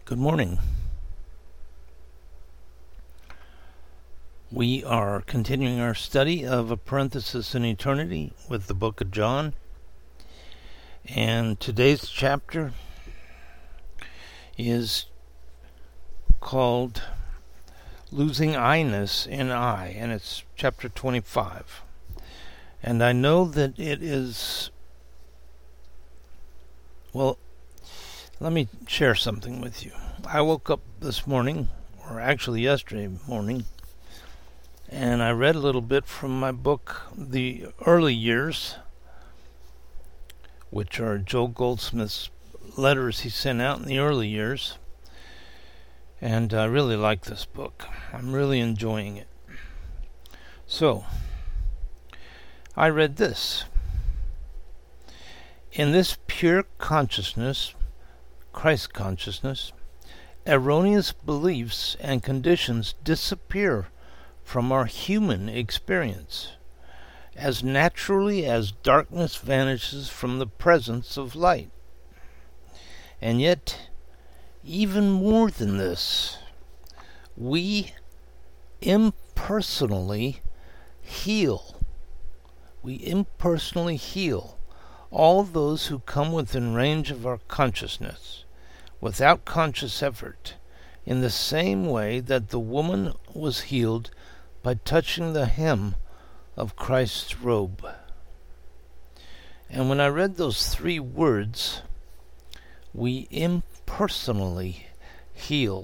Good morning. We are continuing our study of A Parenthesis in Eternity with the book of John. And today's chapter is called Losing I-ness in I, and it's chapter 25. And I know that it is, well, let me share something with you. I woke up this morning, or actually yesterday morning, and I read a little bit from my book, The Early Years, which are Joel Goldsmith's letters he sent out in the early years. And I really like this book. I'm really enjoying it. So, I read this. In this pure consciousness, Christ consciousness, erroneous beliefs and conditions disappear from our human experience, as naturally as darkness vanishes from the presence of light. And yet, even more than this, we impersonally heal. We impersonally heal all those who come within range of our consciousness, without conscious effort, in the same way that the woman was healed by touching the hem of Christ's robe. And when I read those three words, we impersonally heal,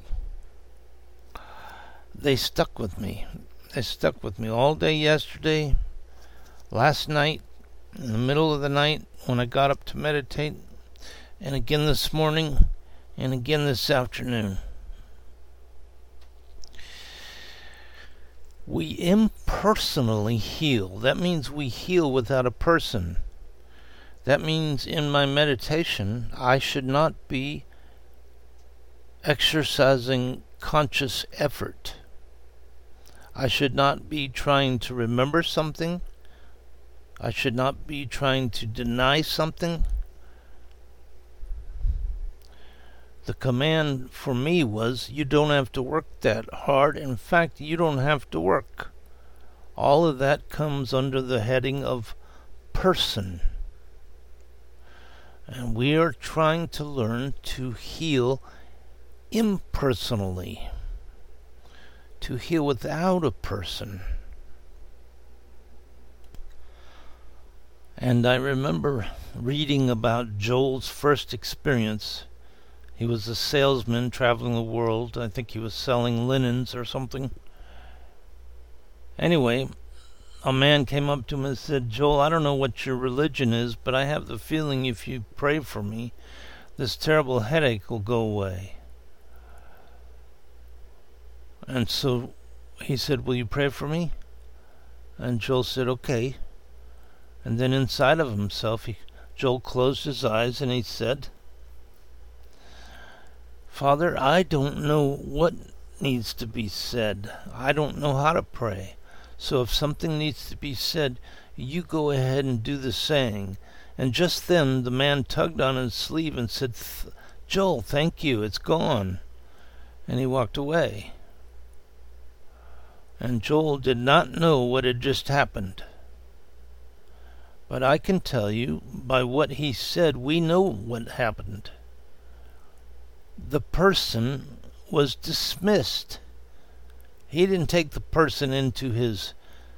they stuck with me. They stuck with me all day yesterday, last night, in the middle of the night when I got up to meditate, and again this morning, and again this afternoon. We impersonally heal. That means we heal without a person. That means in my meditation, I should not be exercising conscious effort. I should not be trying to remember something. I should not be trying to deny something. The command for me was, you don't have to work that hard. In fact, you don't have to work. All of that comes under the heading of person. And we are trying to learn to heal impersonally, to heal without a person. And I remember reading about Joel's first experience. He was a salesman traveling the world. I think he was selling linens or something. Anyway, a man came up to him and said, Joel, I don't know what your religion is, but I have the feeling if you pray for me, this terrible headache will go away. And so he said, will you pray for me? And Joel said, okay. And then inside of himself, Joel closed his eyes and he said, Father, I don't know what needs to be said. I don't know how to pray. So if something needs to be said, you go ahead and do the saying. And just then the man tugged on his sleeve and said, Joel, thank you, it's gone. And he walked away. And Joel did not know what had just happened. But I can tell you, by what he said, we know what happened. The person was dismissed. He didn't take the person into his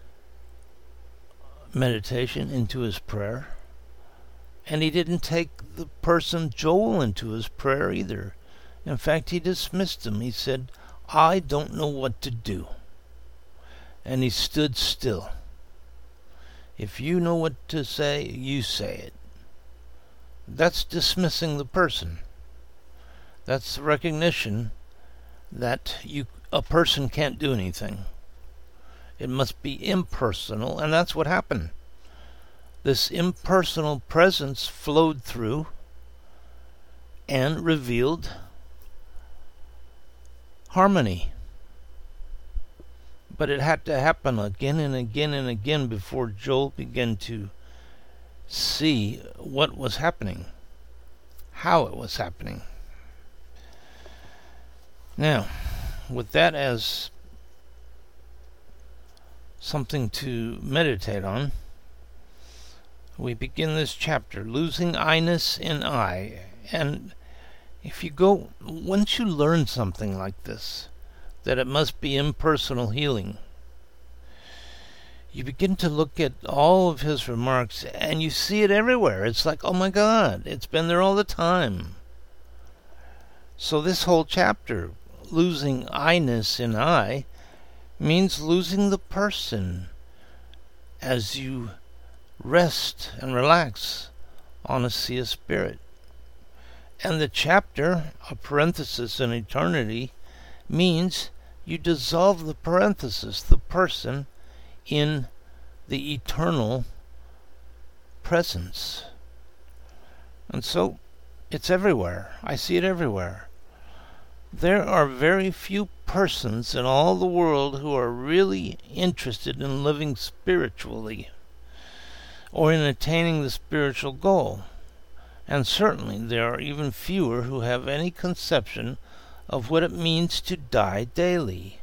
meditation, into his prayer. And he didn't take the person, Joel, into his prayer either. In fact, he dismissed him. He said, I don't know what to do. And he stood still. If you know what to say, you say it. That's dismissing the person. That's the recognition that a person can't do anything. It must be impersonal, and that's what happened. This impersonal presence flowed through and revealed harmony. But it had to happen again and again and again before Joel began to see what was happening, how it was happening. Now, with that as something to meditate on, we begin this chapter, losing I-ness in I. And once you learn something like this, that it must be impersonal healing, you begin to look at all of his remarks and you see it everywhere. It's like, oh my God, it's been there all the time. So this whole chapter, losing I-ness in I, means losing the person as you rest and relax on a sea of spirit. And the chapter, a parenthesis in eternity, means you dissolve the parenthesis, the person, in the eternal presence. And so it's everywhere. I see it everywhere. There are very few persons in all the world who are really interested in living spiritually or in attaining the spiritual goal. And certainly there are even fewer who have any conception of what it means to die daily.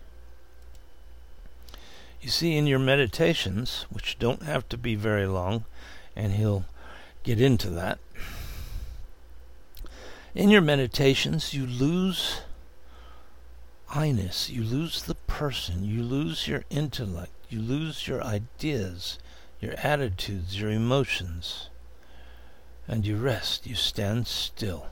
You see, in your meditations, which don't have to be very long, and he'll get into that, in your meditations you lose I-ness, you lose the person, you lose your intellect, you lose your ideas, your attitudes, your emotions, and you rest, you stand still.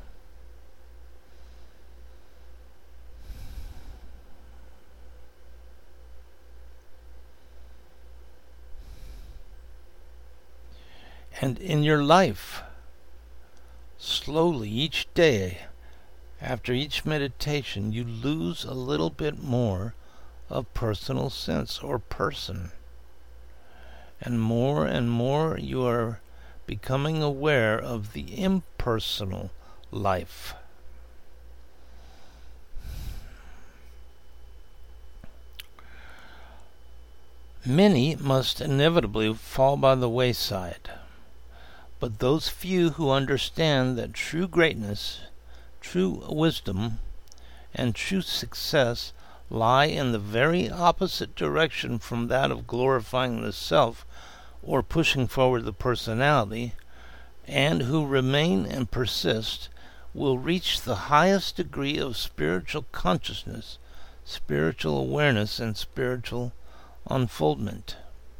And in your life, slowly each day, after each meditation, you lose a little bit more of personal sense or person. And more you are becoming aware of the impersonal life. Many must inevitably fall by the wayside, but those few who understand that true greatness, true wisdom, and true success lie in the very opposite direction from that of glorifying the self or pushing forward the personality, and who remain and persist, will reach the highest degree of spiritual consciousness, spiritual awareness, and spiritual unfoldment.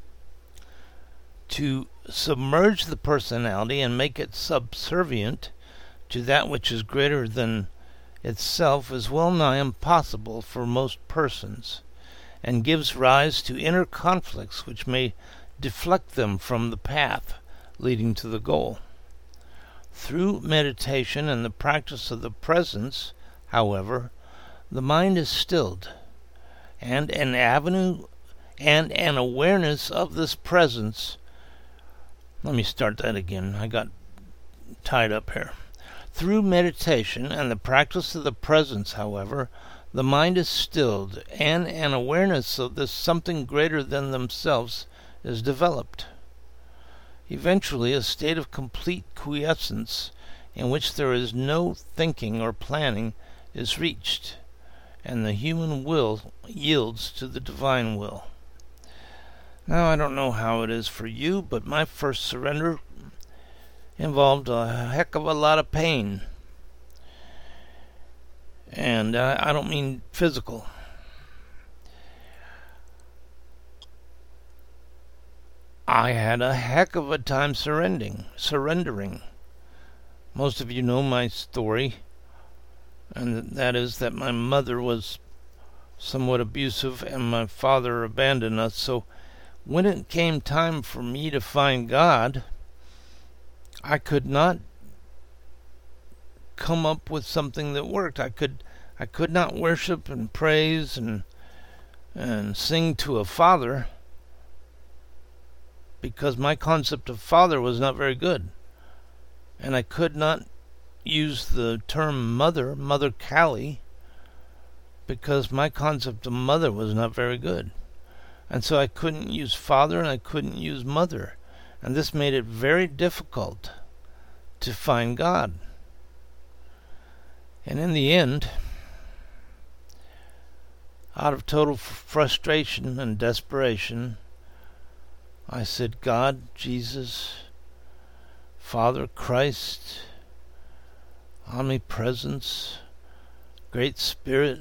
To submerge the personality and make it subservient to that which is greater than itself is well nigh impossible for most persons, and gives rise to inner conflicts which may deflect them from the path leading to the goal. Through meditation and the practice of the presence, however, the mind is stilled, and an avenue and an awareness of this presence. Let me start that again. I got tied up here. Through meditation and the practice of the presence, however, the mind is stilled, and an awareness of this something greater than themselves is developed. Eventually, a state of complete quiescence, in which there is no thinking or planning, is reached, and the human will yields to the divine will. Now, I don't know how it is for you, but my first surrender involved a heck of a lot of pain. And I don't mean physical. I had a heck of a time surrendering. Most of you know my story, and that is that my mother was somewhat abusive and my father abandoned us. So when it came time for me to find God, I could not come up with something that worked. I could not worship and praise and sing to a father, because my concept of father was not very good. And I could not use the term mother, Mother Callie, because my concept of mother was not very good. And so I couldn't use father and I couldn't use mother. And this made it very difficult to find God. And in the end, out of total frustration and desperation, I said, God, Jesus, Father, Christ, Omnipresence, Great Spirit,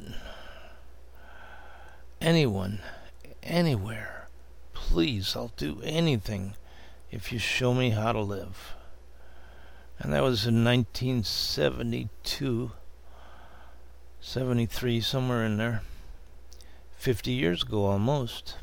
anyone, anywhere, please, I'll do anything if you show me how to live. And that was in 1972, 73, somewhere in there. 50 years ago almost.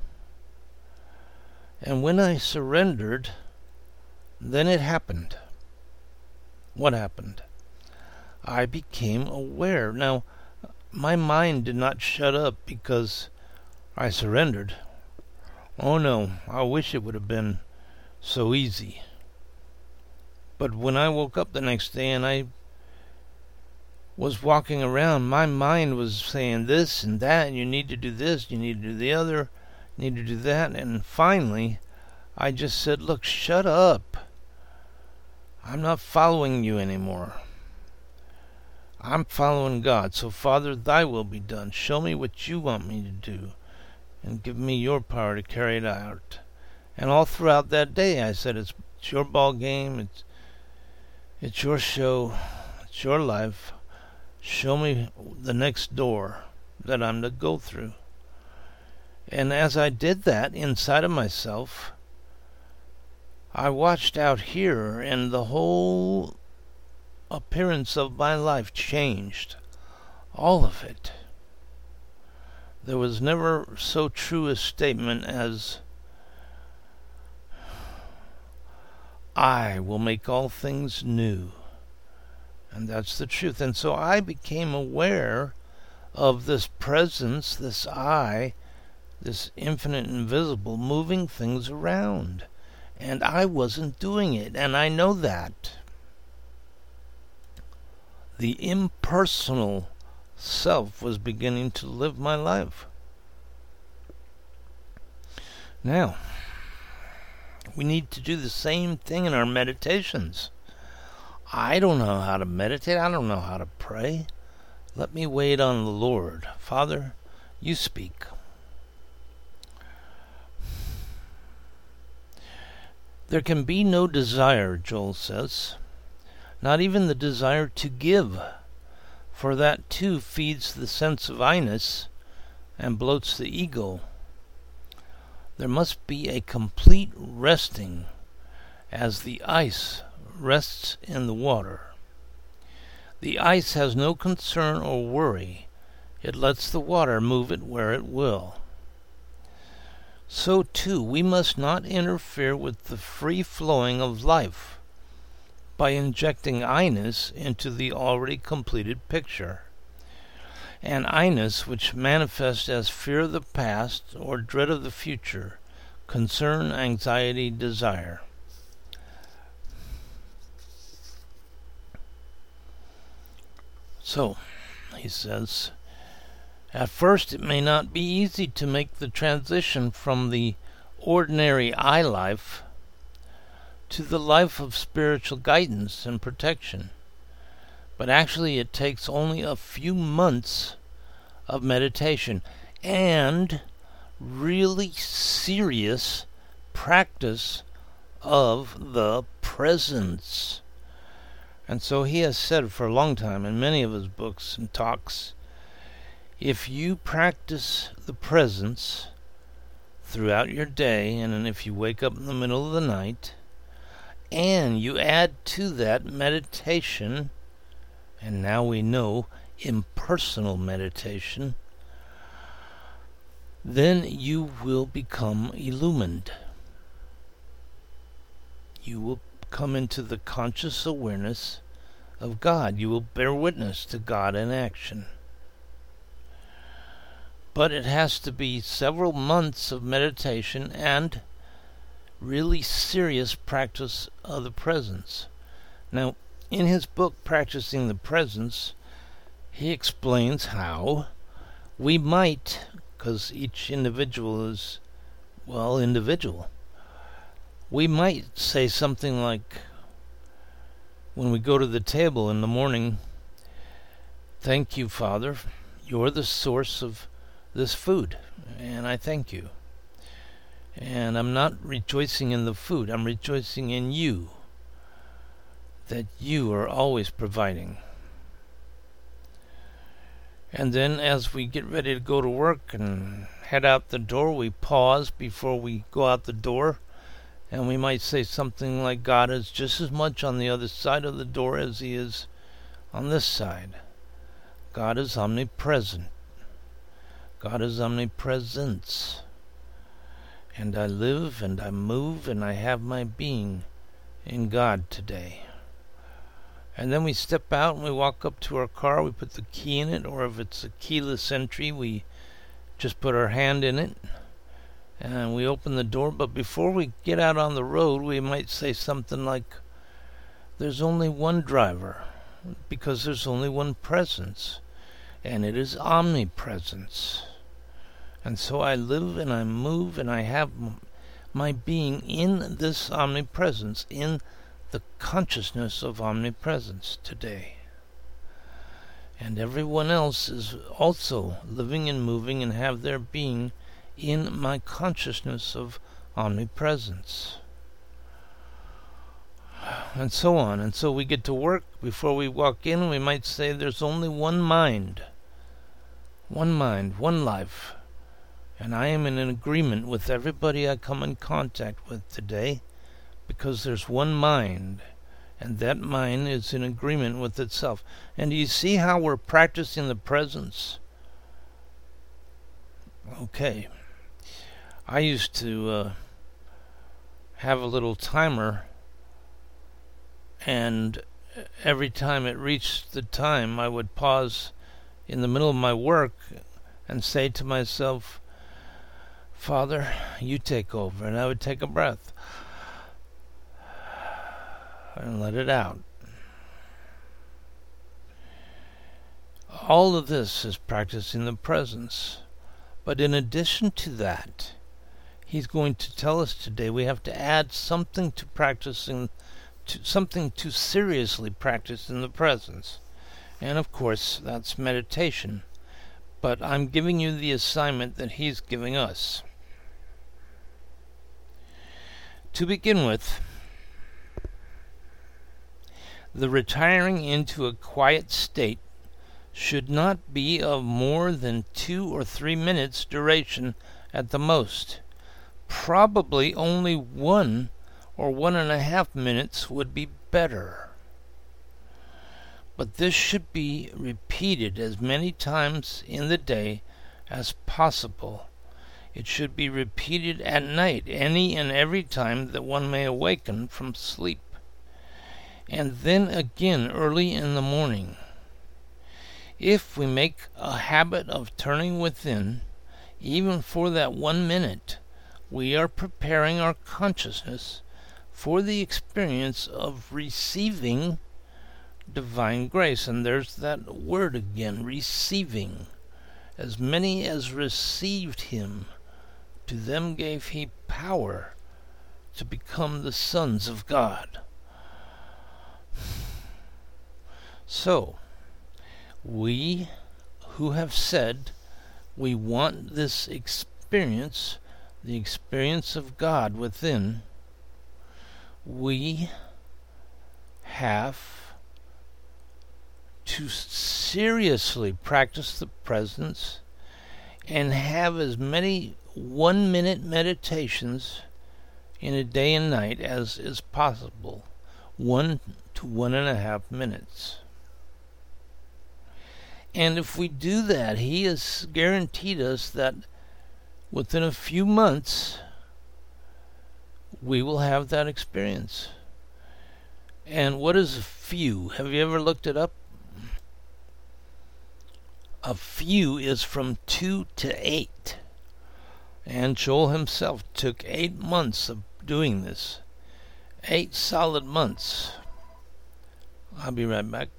And when I surrendered, then it happened. What happened? I became aware. Now, my mind did not shut up because I surrendered. Oh no, I wish it would have been so easy. But when I woke up the next day and I was walking around, my mind was saying this and that, and you need to do this, you need to do the other, you need to do that. And finally, I just said, look, shut up. I'm not following you anymore. I'm following God. So, Father, thy will be done. Show me what you want me to do, and give me your power to carry it out. And all throughout that day, I said, it's your ball game, it's your show, it's your life. Show me the next door that I'm to go through. And as I did that inside of myself, I watched out here, and the whole appearance of my life changed. All of it. There was never so true a statement as, I will make all things new. And that's the truth. And so I became aware of this presence, this I, this infinite invisible, moving things around. And I wasn't doing it, and I know that. The impersonal self was beginning to live my life. Now, we need to do the same thing in our meditations. I don't know how to meditate. I don't know how to pray. Let me wait on the Lord. Father, you speak. There can be no desire, Joel says, not even the desire to give, for that too feeds the sense of I-ness and bloats the ego. There must be a complete resting as the ice rests in the water. The ice has no concern or worry. It lets the water move it where it will. So too, we must not interfere with the free flowing of life by injecting I-ness into the already completed picture. An I-ness which manifests as fear of the past or dread of the future, concern, anxiety, desire. So, he says, at first it may not be easy to make the transition from the ordinary I life to the life of spiritual guidance and protection. But actually it takes only a few months of meditation and really serious practice of the presence. And so he has said for a long time in many of his books and talks, if you practice the presence throughout your day, and if you wake up in the middle of the night, and you add to that meditation, and now we know impersonal meditation, then you will become illumined. You will come into the conscious awareness of God. You will bear witness to God in action. But it has to be several months of meditation and really serious practice of the presence. Now, in his book, Practicing the Presence, he explains how we might, because each individual is, individual, we might say something like, when we go to the table in the morning, thank you, Father, you're the source of this food, and I thank you. And I'm not rejoicing in the food, I'm rejoicing in you, that you are always providing. And then as we get ready to go to work and head out the door, we pause before we go out the door, and we might say something like, God is just as much on the other side of the door as he is on this side. God is omnipresent. God is omnipresence. And I live and I move and I have my being in God today. And then we step out and we walk up to our car, we put the key in it, or if it's a keyless entry, we just put our hand in it and we open the door. But before we get out on the road, we might say something like, there's only one driver, because there's only one presence, and it is omnipresence. And so I live and I move and I have my being in this omnipresence, in the consciousness of omnipresence today. And everyone else is also living and moving and have their being in my consciousness of omnipresence. And so on. And so we get to work. Before we walk in, we might say there's only one mind, one life. And I am in an agreement with everybody I come in contact with today, because there's one mind, and that mind is in agreement with itself. And do you see how we're practicing the presence? Okay. I used to have a little timer, and every time it reached the time, I would pause in the middle of my work and say to myself, Father, you take over. And I would take a breath and let it out. All of this is practicing the presence. But in addition to that, he's going to tell us today we have to add something to practicing, something to seriously practice in the presence. And of course, that's meditation. But I'm giving you the assignment that he's giving us. To begin with, the retiring into a quiet state should not be of more than 2 or 3 minutes duration at the most. Probably only 1 or 1.5 minutes would be better. But this should be repeated as many times in the day as possible. It should be repeated at night, any and every time that one may awaken from sleep, and then again early in the morning. If we make a habit of turning within, even for that 1 minute, we are preparing our consciousness for the experience of receiving divine grace. And there's that word again, receiving. As many as received him, to them gave he power to become the sons of God. So, we who have said we want this experience, the experience of God within, we have to seriously practice the presence and have as many 1-minute meditations in a day and night as is possible, 1 to 1.5 minutes. And if we do that, he has guaranteed us that within a few months we will have that experience. And what is a few? Have you ever looked it up? A few is from 2 to 8. And Joel himself took 8 months of doing this. 8 solid months. I'll be right back.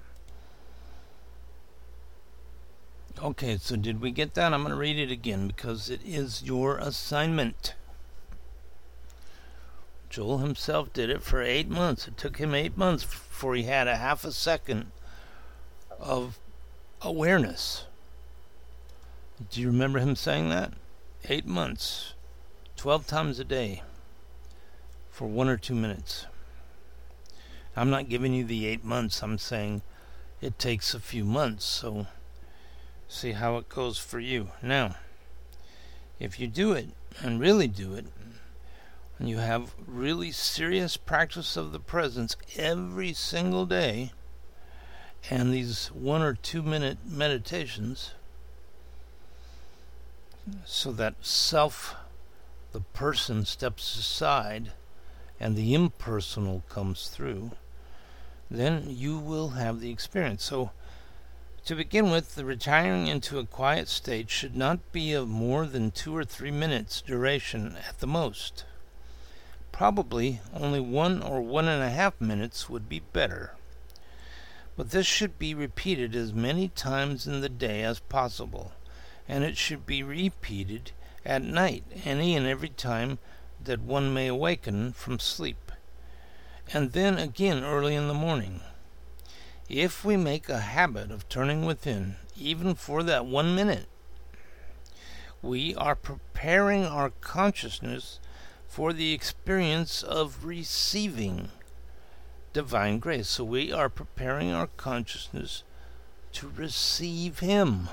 Okay, so did we get that? I'm going to read it again because it is your assignment. Joel himself did it for 8 months. It took him 8 months before he had a half a second of awareness. Do you remember him saying that? 8 months, 12 times a day, for 1 or 2 minutes. I'm not giving you the 8 months. I'm saying it takes a few months, so see how it goes for you. Now, if you do it, and really do it, and you have really serious practice of the presence every single day, and these 1 or 2 minute meditations, so that self, the person, steps aside and the impersonal comes through, then you will have the experience. So, to begin with, the retiring into a quiet state should not be of more than 2 or 3 minutes duration at the most. Probably only 1 or 1.5 minutes would be better. But this should be repeated as many times in the day as possible, and it should be repeated at night, any and every time that one may awaken from sleep, and then again early in the morning. If we make a habit of turning within, even for that 1 minute, we are preparing our consciousness for the experience of receiving divine grace. So we are preparing our consciousness to receive Him.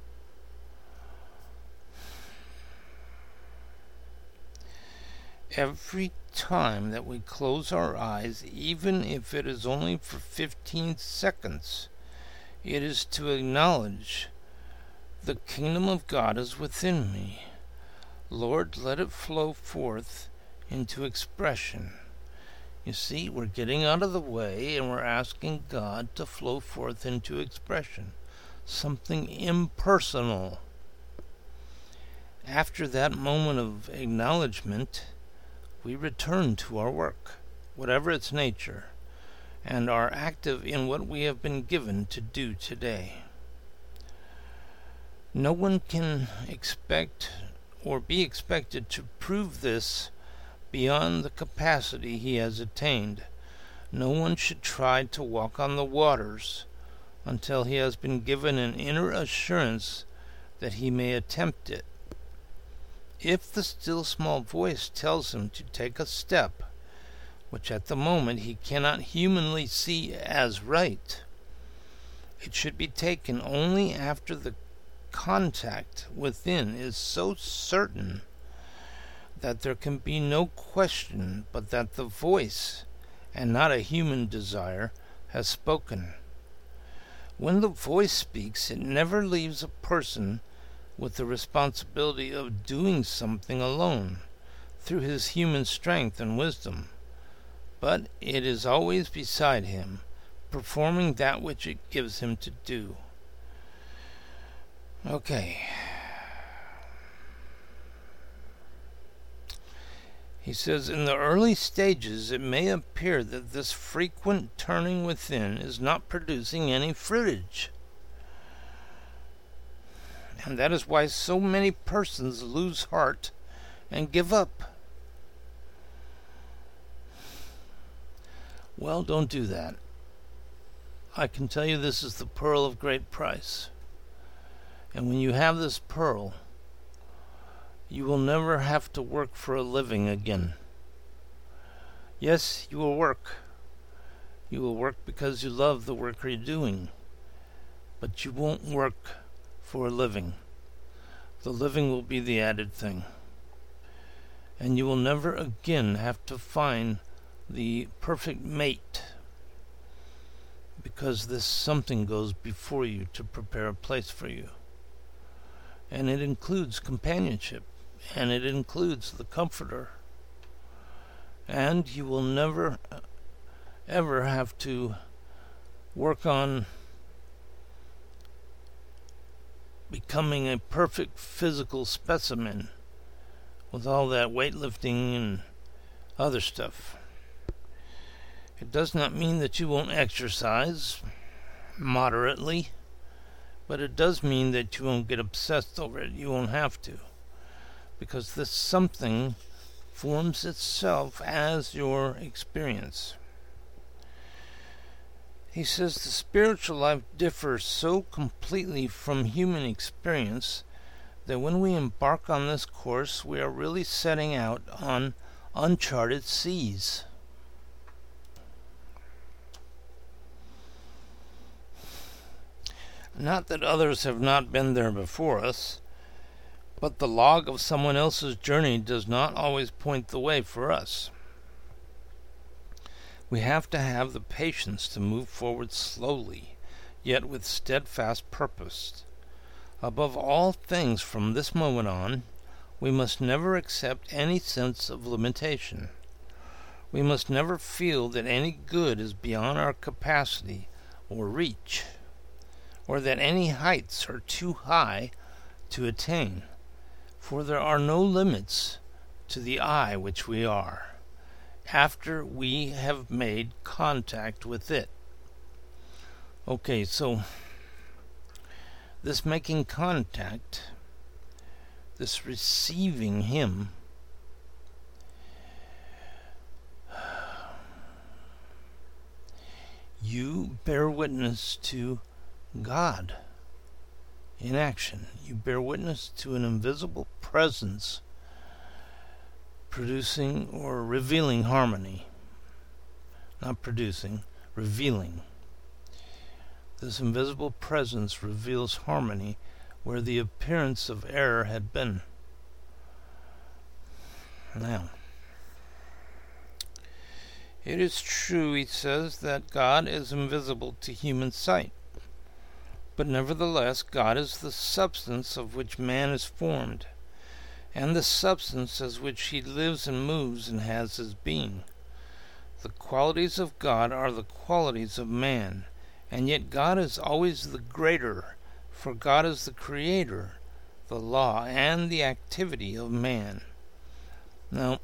Every time that we close our eyes, even if it is only for 15 seconds, it is to acknowledge, the kingdom of God is within me. Lord, let it flow forth into expression. You see, we're getting out of the way and we're asking God to flow forth into expression, something impersonal. After that moment of acknowledgement, we return to our work, whatever its nature, and are active in what we have been given to do today. No one can expect or be expected to prove this beyond the capacity he has attained. No one should try to walk on the waters until he has been given an inner assurance that he may attempt it. If the still small voice tells him to take a step, which at the moment he cannot humanly see as right, it should be taken only after the contact within is so certain that there can be no question but that the voice, and not a human desire, has spoken. When the voice speaks, it never leaves a person with the responsibility of doing something alone, through his human strength and wisdom, but it is always beside him, performing that which it gives him to do. Okay. He says, in the early stages it may appear that this frequent turning within is not producing any fruitage. And that is why so many persons lose heart and give up. Well, don't do that. I can tell you this is the pearl of great price. And when you have this pearl, you will never have to work for a living again. Yes, you will work. You will work because you love the work you're doing. But you won't work for a living. The living will be the added thing. And you will never again have to find the perfect mate, because this something goes before you to prepare a place for you. And it includes companionship, and it includes the Comforter. And you will never ever have to work on becoming a perfect physical specimen with all that weightlifting and other stuff. It does not mean that you won't exercise moderately, but it does mean that you won't get obsessed over it. You won't have to, because this something forms itself as your experience. He says the spiritual life differs so completely from human experience that when we embark on this course, we are really setting out on uncharted seas. Not that others have not been there before us, but the log of someone else's journey does not always point the way for us. We have to have the patience to move forward slowly, yet with steadfast purpose. Above all things, from this moment on, we must never accept any sense of limitation. We must never feel that any good is beyond our capacity or reach, or that any heights are too high to attain, for there are no limits to the I which we are, after we have made contact with it. Okay, so this making contact, this receiving Him, you bear witness to God in action. You bear witness to an invisible presence producing or revealing harmony. Not producing, revealing. This invisible presence reveals harmony where the appearance of error had been. Now, it is true, he says, that God is invisible to human sight. But nevertheless, God is the substance of which man is formed, and the substance as which he lives and moves and has his being. The qualities of God are the qualities of man, and yet God is always the greater, for God is the creator, the law, and the activity of man. Now,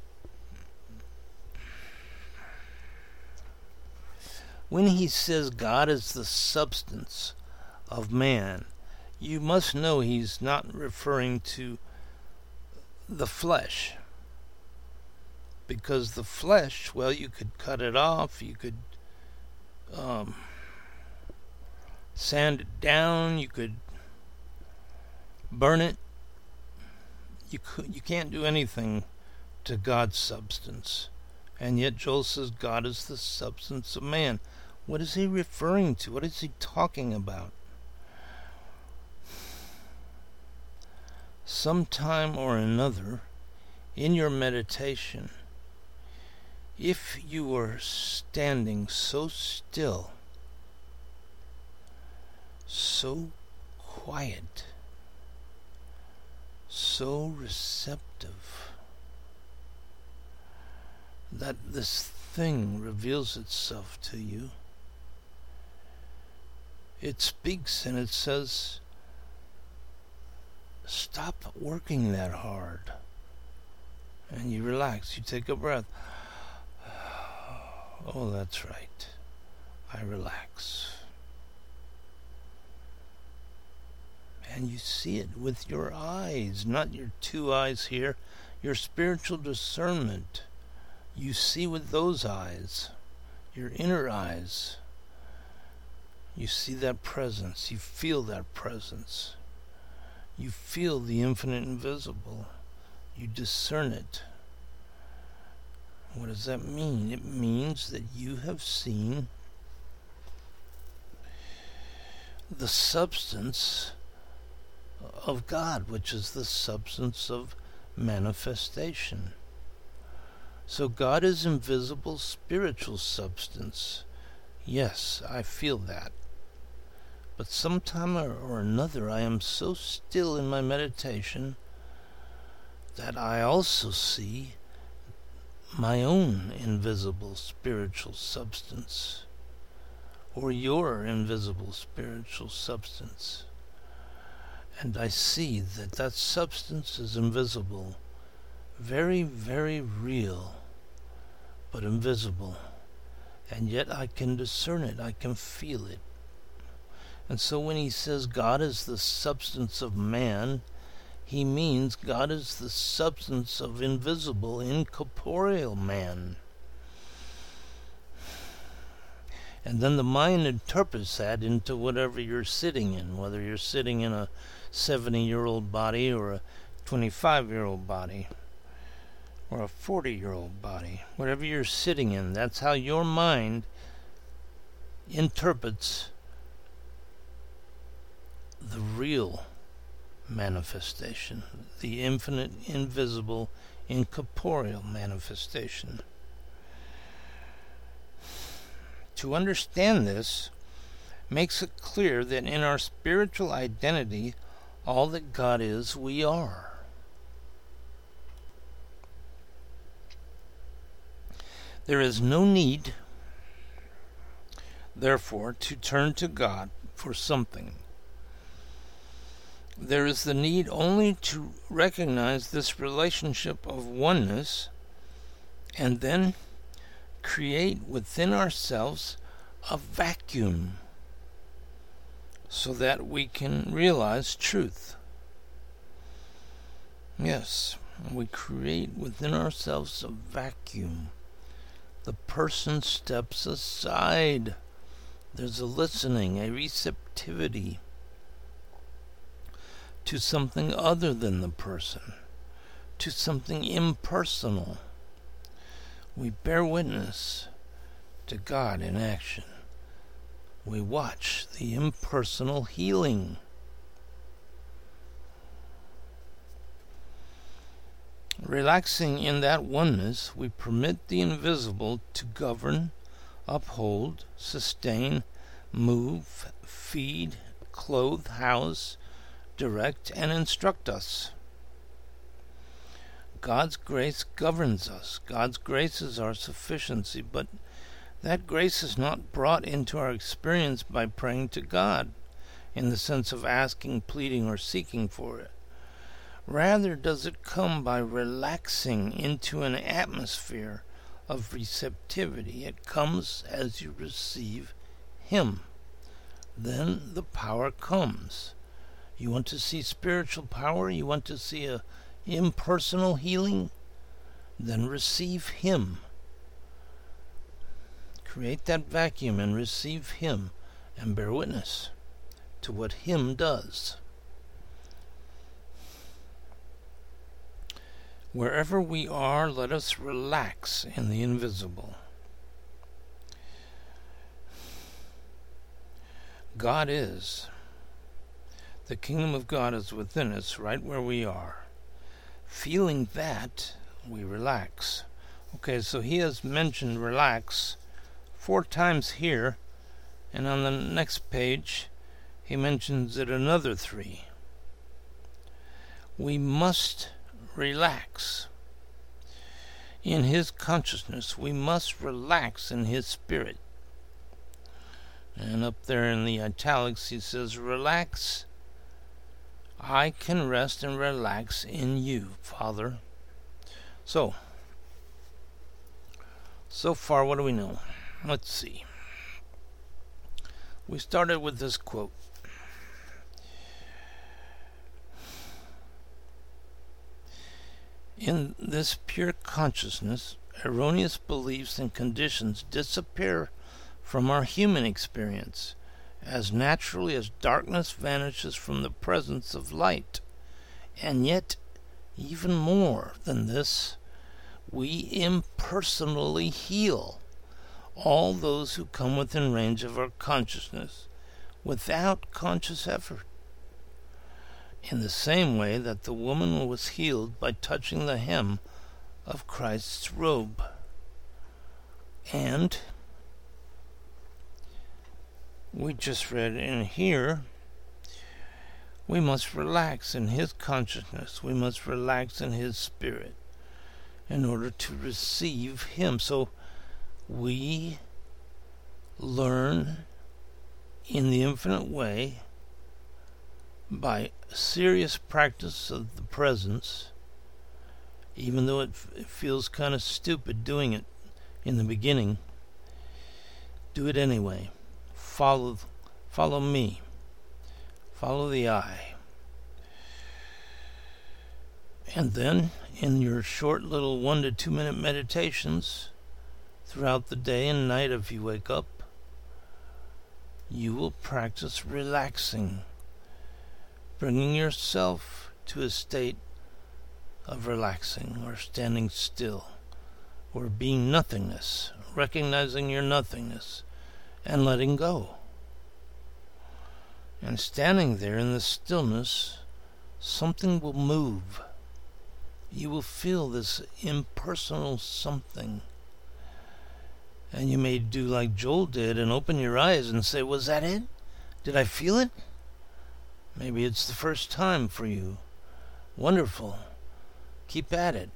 when he says God is the substance of man, you must know he's not referring to the flesh. Because the flesh, well, you could cut it off, you could sand it down, you could burn it. You can't do anything to God's substance. And yet Joel says God is the substance of man. What is he referring to? What is he talking about? Sometime or another, in your meditation, if you are standing so still, so quiet, so receptive, that this thing reveals itself to you, it speaks and it says, stop working that hard. And you relax, you take a breath. Oh, that's right. I relax. And you see it with your eyes, not your two eyes here, your spiritual discernment. You see with those eyes, your inner eyes. You see that presence, you feel that presence. You feel the infinite invisible. You discern it. What does that mean? It means that you have seen the substance of God, which is the substance of manifestation. So God is invisible spiritual substance. Yes, I feel that. But sometime or another I am so still in my meditation that I also see my own invisible spiritual substance, or your invisible spiritual substance. And I see that that substance is invisible, very, very real, but invisible. And yet I can discern it, I can feel it. And so when he says God is the substance of man, he means God is the substance of invisible, incorporeal man. And then the mind interprets that into whatever you're sitting in, whether you're sitting in a 70-year-old body or a 25-year-old body or a 40-year-old body. Whatever you're sitting in, that's how your mind interprets the real manifestation, the infinite, invisible, incorporeal manifestation. To understand this makes it clear that in our spiritual identity, all that God is, we are. There is no need, therefore, to turn to God for something. There is the need only to recognize this relationship of oneness and then create within ourselves a vacuum so that we can realize truth. Yes, we create within ourselves a vacuum. The person steps aside. There's a listening, a receptivity to something other than the person, to something impersonal. We bear witness to God in action. We watch the impersonal healing. Relaxing in that oneness, we permit the invisible to govern, uphold, sustain, move, feed, clothe, house, direct, and instruct us. God's grace governs us. God's grace is our sufficiency, but that grace is not brought into our experience by praying to God, in the sense of asking, pleading, or seeking for it. Rather does it come by relaxing into an atmosphere of receptivity. It comes as you receive Him. Then the power comes. You want to see spiritual power? You want to see a impersonal healing? Then receive Him. Create that vacuum and receive Him and bear witness to what Him does. Wherever we are, let us relax in the invisible. God is. The kingdom of God is within us, right where we are. Feeling that, we relax. Okay, so he has mentioned relax 4 times here, and on the next page, he mentions it another 3. We must relax in his consciousness. We must relax in his spirit. And up there in the italics he says, relax. I can rest and relax in you, Father. So far, what do we know? Let's see. We started with this quote. In this pure consciousness, erroneous beliefs and conditions disappear from our human experience as naturally as darkness vanishes from the presence of light. And yet, even more than this, we impersonally heal all those who come within range of our consciousness without conscious effort. In the same way that the woman was healed by touching the hem of Christ's robe. And we just read in here, we must relax in his consciousness. We must relax in his spirit in order to receive him. So we learn in the infinite way by serious practice of the presence, even though it feels kind of stupid doing it in the beginning. Do it anyway. Follow me. Follow the eye. And then, in your short little 1 to 2 minute meditations throughout the day and night if you wake up, you will practice relaxing, bringing yourself to a state of relaxing or standing still or being nothingness, recognizing your nothingness and letting go. And standing there in the stillness, something will move. You will feel this impersonal something. And you may do like Joel did and open your eyes and say, was that it? Did I feel it? Maybe it's the first time for you. Wonderful. Keep at it.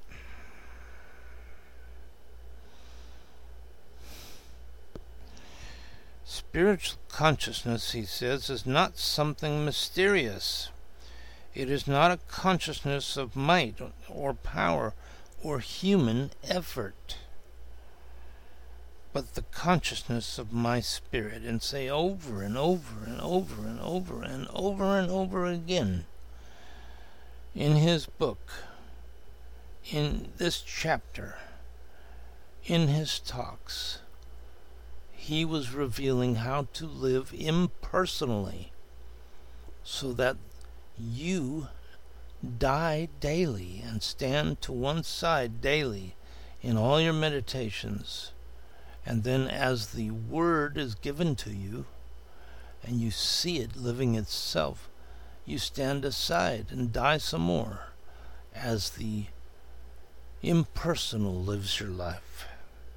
Spiritual consciousness, he says, is not something mysterious. It is not a consciousness of might or power or human effort, but the consciousness of my spirit. And say over and over and over and over and over and over again in his book, in this chapter, in his talks, he was revealing how to live impersonally so that you die daily and stand to one side daily in all your meditations. And then as the word is given to you and you see it living itself, you stand aside and die some more as the impersonal lives your life.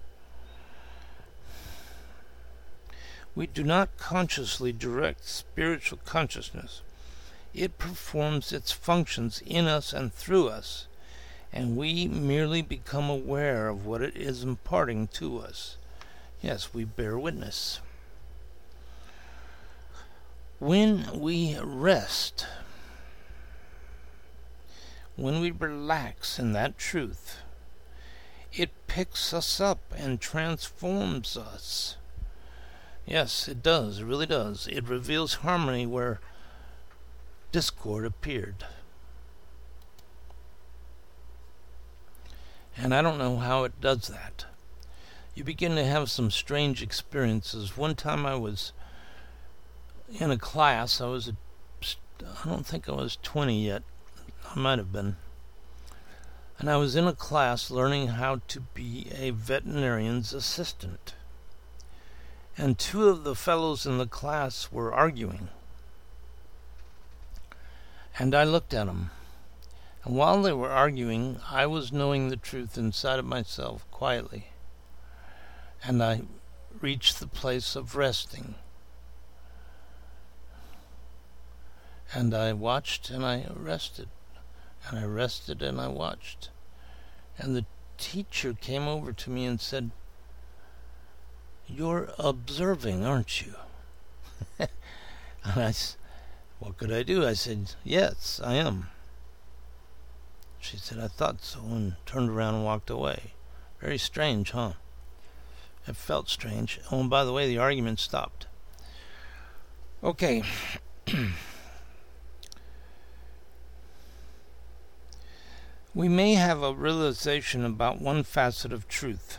We do not consciously direct spiritual consciousness. It performs its functions in us and through us, and we merely become aware of what it is imparting to us. Yes, we bear witness. When we rest, when we relax in that truth, it picks us up and transforms us. Yes, it does. It really does. It reveals harmony where discord appeared. And I don't know how it does that. You begin to have some strange experiences. One time I was in a class. I don't think I was 20 yet. I might have been. And I was in a class learning how to be a veterinarian's assistant. And two of the fellows in the class were arguing. And I looked at them. And while they were arguing, I was knowing the truth inside of myself quietly. And I reached the place of resting. And I watched and I rested. And I rested and I watched. And the teacher came over to me and said, "You're observing, aren't you?" And what could I do? I said, "Yes, I am." She said, "I thought so," and turned around and walked away. Very strange, huh? It felt strange. Oh, and by the way, the argument stopped. Okay. We may have a realization about one facet of truth.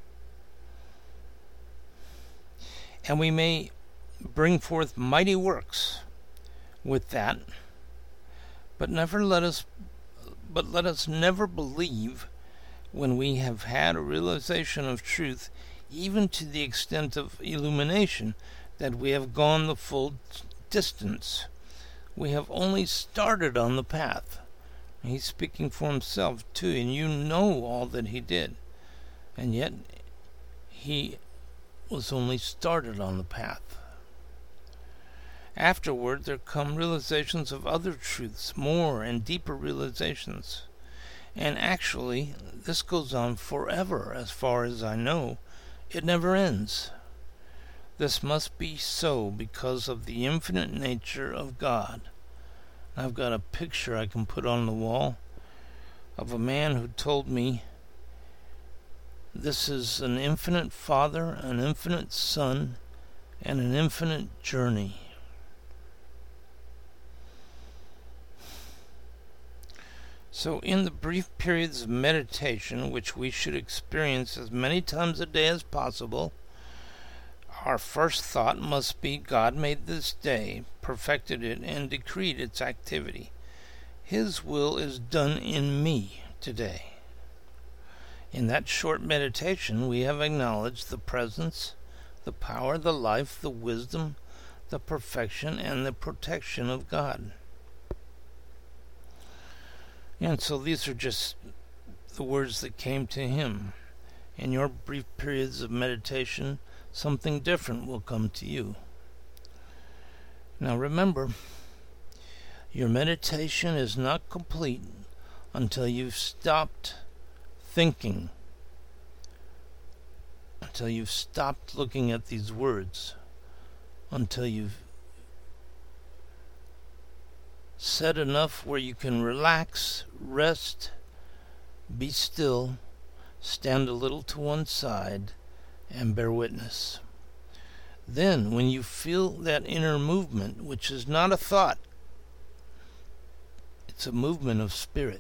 And we may bring forth mighty works with that, but let us never believe when we have had a realization of truth, even to the extent of illumination, that we have gone the full distance. We have only started on the path. He's speaking for himself too, and you know all that he did, and yet he was only started on the path. Afterward, there come realizations of other truths, more and deeper realizations. And actually, this goes on forever, as far as I know. It never ends. This must be so because of the infinite nature of God. I've got a picture I can put on the wall of a man who told me this is an infinite Father, an infinite Son, and an infinite journey. So in the brief periods of meditation, which we should experience as many times a day as possible, Our first thought must be, God made this day, perfected it, and decreed its activity. His will is done in me today. In that short meditation, we have acknowledged the presence, the power, the life, the wisdom, the perfection, and the protection of God. And so these are just the words that came to him. In your brief periods of meditation, something different will come to you. Now remember, your meditation is not complete until you've stopped thinking, until you've stopped looking at these words, until you've said enough where you can relax, rest, be still, stand a little to one side, and bear witness. Then, when you feel that inner movement, which is not a thought, it's a movement of spirit.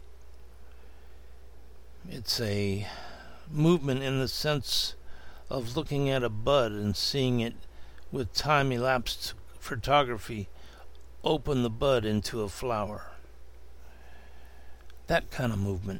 It's a movement in the sense of looking at a bud and seeing it with time-elapsed photography open the bud into a flower. That kind of movement.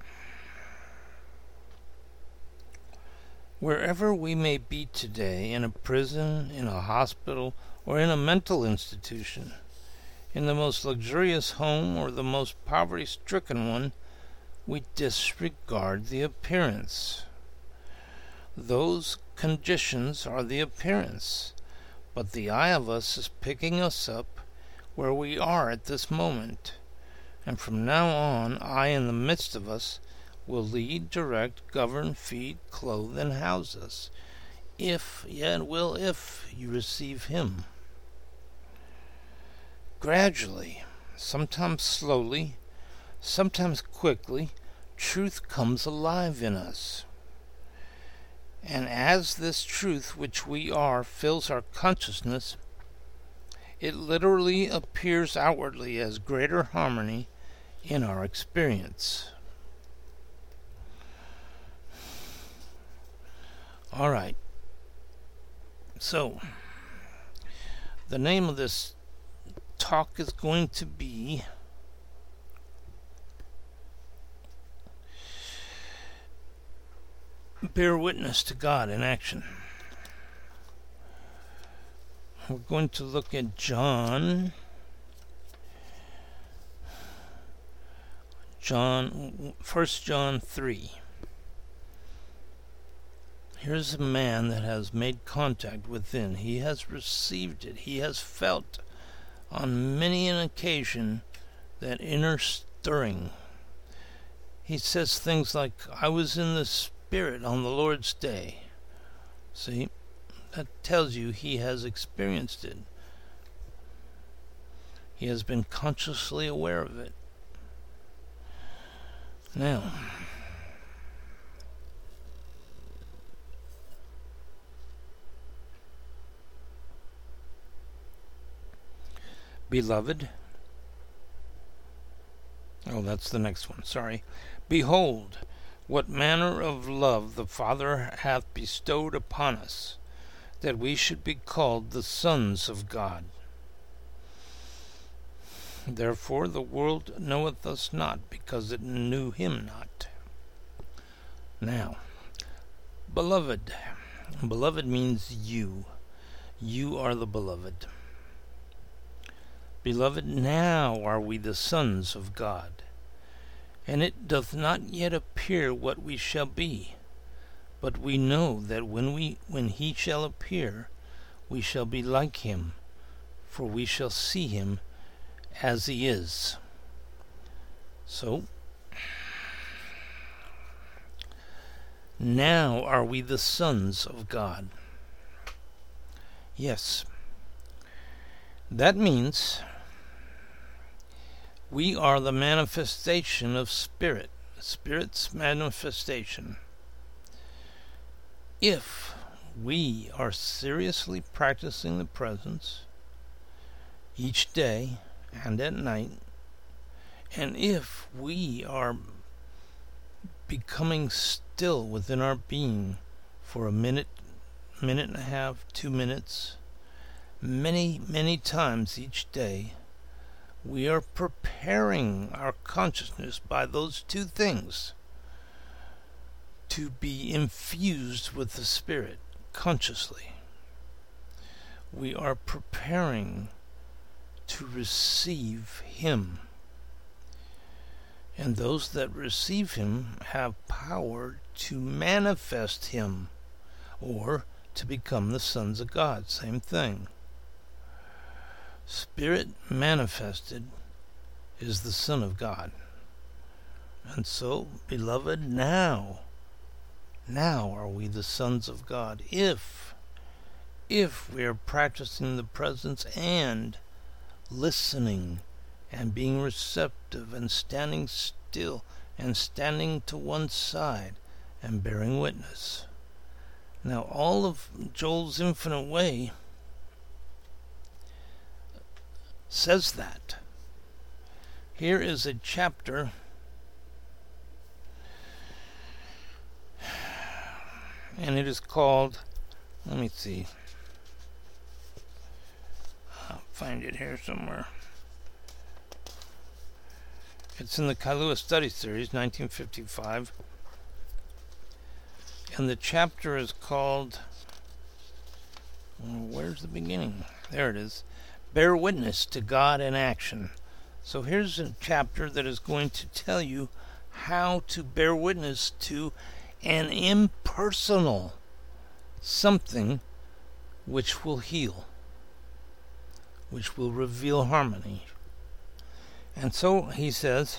Wherever we may be today, in a prison, in a hospital, or in a mental institution, in the most luxurious home or the most poverty-stricken one, we disregard the appearance. Those conditions are the appearance, but the eye of us is picking us up where we are at this moment, and from now on, I in the midst of us will lead, direct, govern, feed, clothe, and house us, if you receive him. Gradually, sometimes slowly, sometimes quickly, truth comes alive in us. And as this truth which we are fills our consciousness, it literally appears outwardly as greater harmony in our experience. All right. So, the name of this talk is going to be Bear Witness to God in Action. We're going to look at John 1 John 3. Here's a man that has made contact within. He has received it. He has felt on many an occasion that inner stirring. He says things like, I was in the Spirit on the Lord's day. See? That tells you he has experienced it. He has been consciously aware of it. Now, beloved, that's the next one, sorry. Behold, what manner of love the Father hath bestowed upon us, that we should be called the sons of God. Therefore the world knoweth us not, because it knew him not. Now, beloved. Beloved means you. You are the beloved. Beloved, now are we the sons of God, and it doth not yet appear what we shall be. But we know that when he shall appear, we shall be like him, for we shall see him as he is. So, now are we the sons of God. Yes, that means we are the manifestation of Spirit, Spirit's manifestation. If we are seriously practicing the presence each day and at night, and if we are becoming still within our being for a minute, minute and a half, 2 minutes, many, many times each day, we are preparing our consciousness by those two things to be infused with the Spirit consciously. We are preparing to receive Him. And those that receive Him have power to manifest Him, or to become the sons of God. Same thing. Spirit manifested is the Son of God. And so, beloved, now are we the sons of God, if we are practicing the presence and listening and being receptive and standing still and standing to one side and bearing witness. Now, all of Joel's Infinite Way says that. Here is a chapter and it is called, let me see, I'll find it here somewhere. It's in the Kailua Study Series, 1955. And the chapter is called, where's the beginning? There it is. Bear Witness to God in Action. So here's a chapter that is going to tell you how to bear witness to an impersonal something which will heal, which will reveal harmony. And so he says,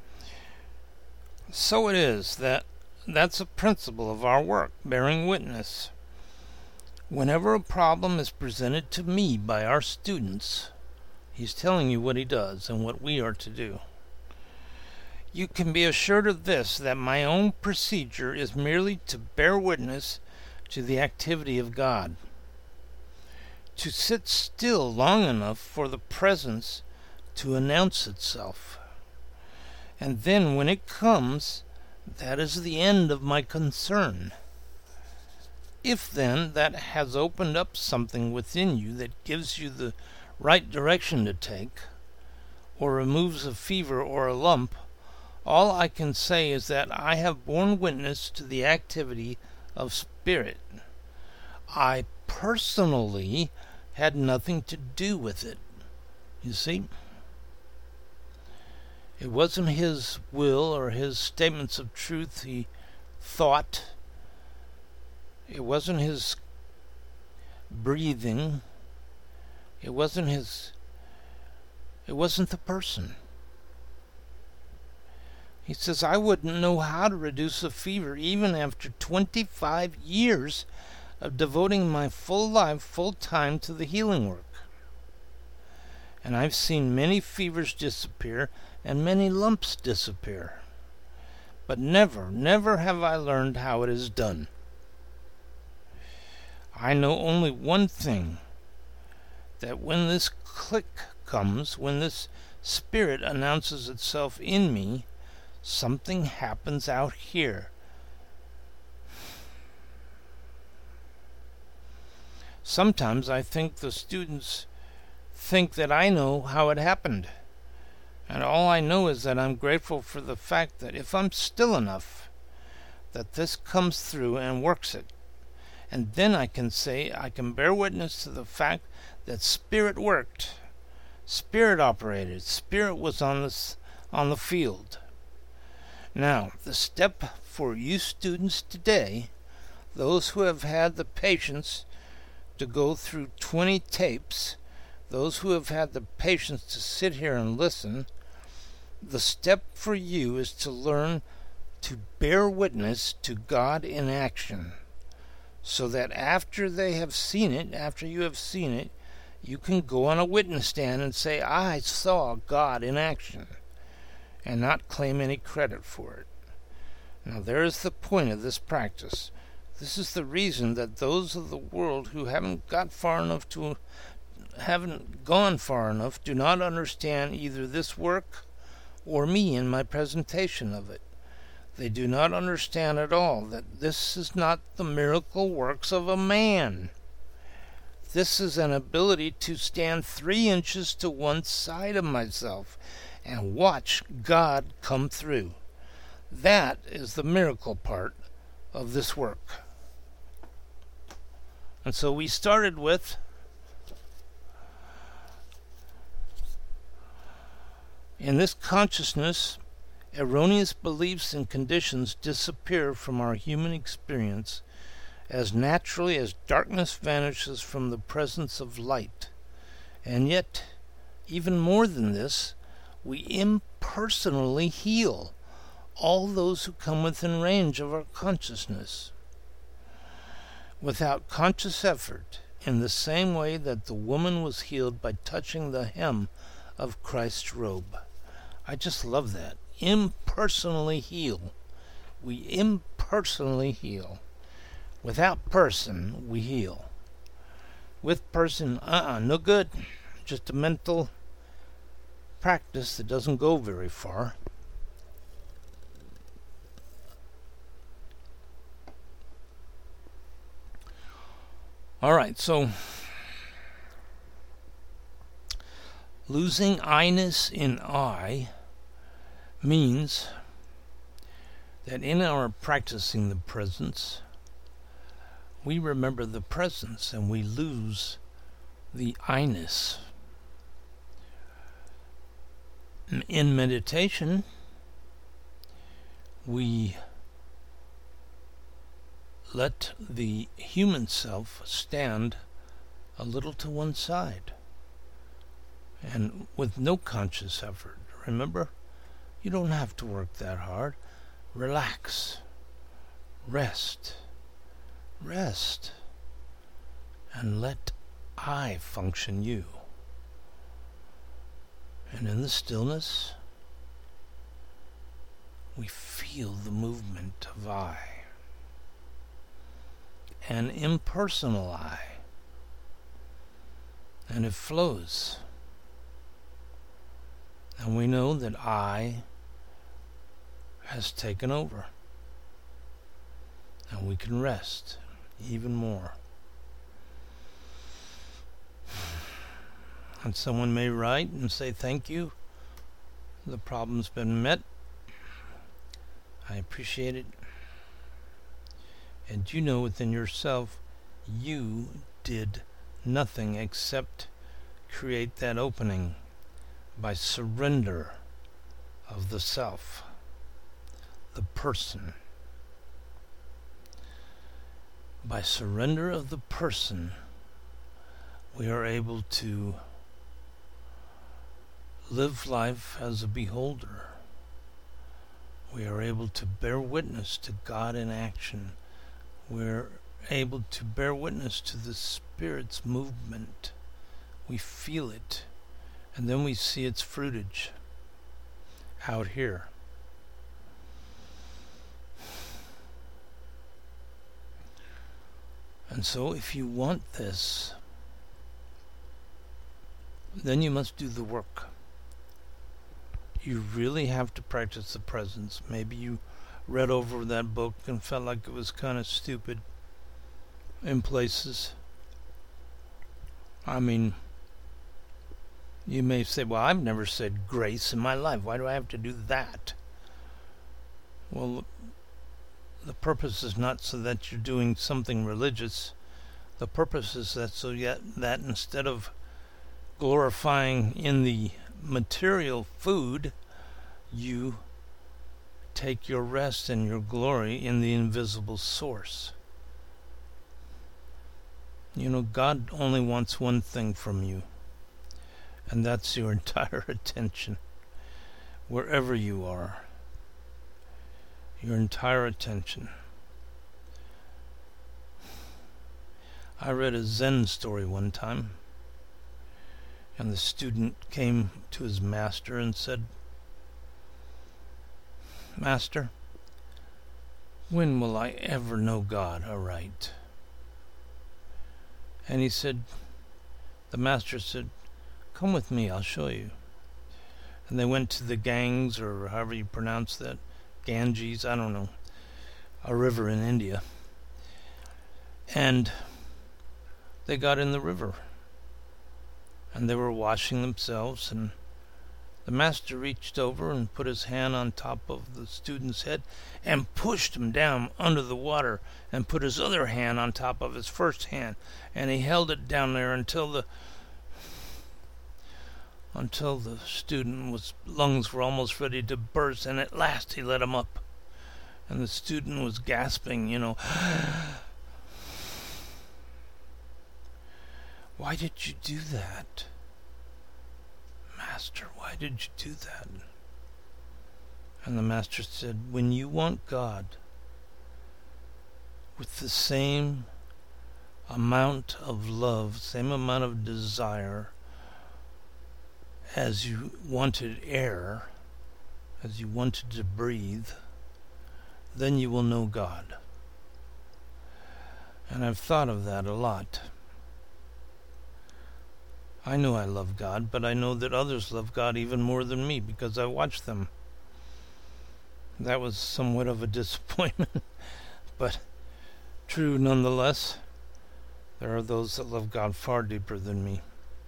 so it is that's a principle of our work, bearing witness. Whenever a problem is presented to me by our students, he's telling you what he does and what we are to do. You can be assured of this, that my own procedure is merely to bear witness to the activity of God, to sit still long enough for the presence to announce itself. And then when it comes, that is the end of my concern. If then that has opened up something within you that gives you the right direction to take, or removes a fever or a lump, all I can say is that I have borne witness to the activity of Spirit. I personally had nothing to do with it. You see? It wasn't his will or his statements of truth he thought. It wasn't his breathing. It wasn't the person. He says, I wouldn't know how to reduce a fever even after 25 years of devoting my full life, full time to the healing work. And I've seen many fevers disappear and many lumps disappear. But never have I learned how it is done. I know only one thing, that when this click comes, when this Spirit announces itself in me, something happens out here. Sometimes I think the students think that I know how it happened. And all I know is that I'm grateful for the fact that if I'm still enough, that this comes through and works it. And then I can say, I can bear witness to the fact that Spirit worked. Spirit operated. Spirit was on the field. Now, the step for you students today, those who have had the patience to go through 20 tapes, those who have had the patience to sit here and listen, the step for you is to learn to bear witness to God in action, so that after you have seen it, you can go on a witness stand and say, I saw God in action, and not claim any credit for it. Now there is the point of this practice. This is the reason that those of the world who haven't gone far enough do not understand either this work or me in my presentation of it. They do not understand at all that this is not the miracle works of a man. This is an ability to stand 3 inches to one side of myself and watch God come through. That is the miracle part of this work. And so we started with in this consciousness, erroneous beliefs and conditions disappear from our human experience as naturally as darkness vanishes from the presence of light. And yet, even more than this, we impersonally heal all those who come within range of our consciousness. Without conscious effort, in the same way that the woman was healed by touching the hem of Christ's robe. I just love that. Impersonally heal. We impersonally heal. Without person, we heal. With person, no good. Just a mental practice that doesn't go very far. Alright, so losing I-ness in I means that in our practicing the presence, we remember the presence and we lose the I-ness. In meditation, we let the human self stand a little to one side and with no conscious effort. Remember, you don't have to work that hard. Relax. Rest. Rest. And let I function you. And in the stillness, we feel the movement of I. An impersonal I. And it flows. And we know that I has taken over. And we can rest even more. And someone may write and say, thank you. The problem's been met. I appreciate it. And you know within yourself, you did nothing except create that opening by surrender of the self, the person. By surrender of the person, we are able to live life as a beholder. We are able to bear witness to God in action. We're able to bear witness to the Spirit's movement. We feel it, and then we see its fruitage out here. And so if you want this, then you must do the work. You really have to practice the presence. Maybe you read over that book and felt like it was kind of stupid in places. I mean, you may say, well, I've never said grace in my life. Why do I have to do that? Well, the purpose is not so that you're doing something religious. The purpose is that that instead of glorifying in the material food, you take your rest and your glory in the invisible source. You know, God only wants one thing from you, and that's your entire attention, wherever you are. Your entire attention. I read a Zen story one time, and the student came to his master and said, Master, when will I ever know God aright? And he said, the master said, come with me, I'll show you. And they went to the Gangs, or however you pronounce that, Ganges, I don't know, a river in India. And they got in the river, and they were washing themselves, and the master reached over and put his hand on top of the student's head and pushed him down under the water, and put his other hand on top of his first hand, and he held it down there until the student's lungs were almost ready to burst, and at last he let him up. And the student was gasping, Why did you do that? Master, why did you do that? And the master said, when you want God with the same amount of love, same amount of desire as you wanted air, as you wanted to breathe, then you will know God. And I've thought of that a lot. I know I love God, but I know that others love God even more than me because I watch them. That was somewhat of a disappointment, but true nonetheless. There are those that love God far deeper than me.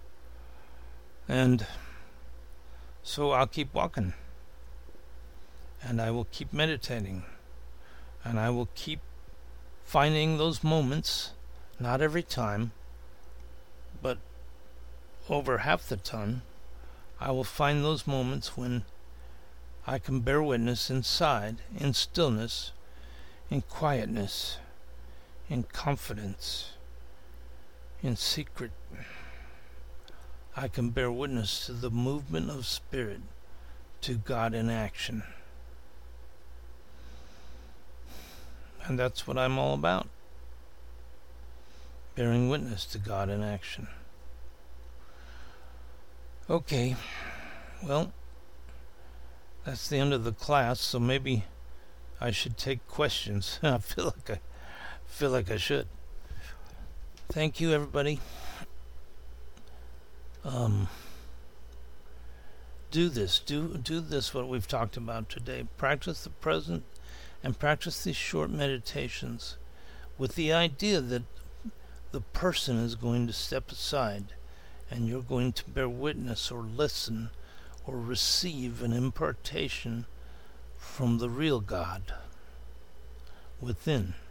And so I'll keep walking. And I will keep meditating. And I will keep finding those moments, not every time, but over half the time, I will find those moments when I can bear witness inside, in stillness, in quietness, in confidence, in secret. I can bear witness to the movement of spirit, to God in action. And that's what I'm all about. Bearing witness to God in action. Okay, well, that's the end of the class, so maybe I should take questions. I feel like I should. Thank you, everybody. Do this what we've talked about today. Practice the present and practice these short meditations with the idea that the person is going to step aside and you're going to bear witness or listen or receive an impartation from the real God within.